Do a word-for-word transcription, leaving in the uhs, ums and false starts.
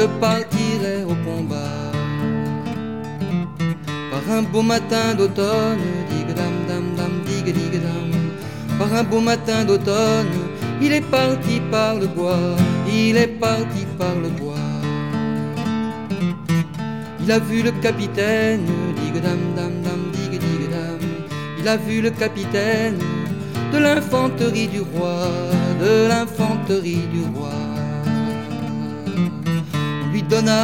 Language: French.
je partirai au combat. Par un beau matin d'automne, digue-dam dam dam digue digue dam. Par un beau matin d'automne, il est parti par le bois, il est parti par le bois. Il a vu le capitaine, digue-dam dam dam digue digue dam. Il a vu le capitaine de l'infanterie du roi, de l'infanterie du roi. On lui donna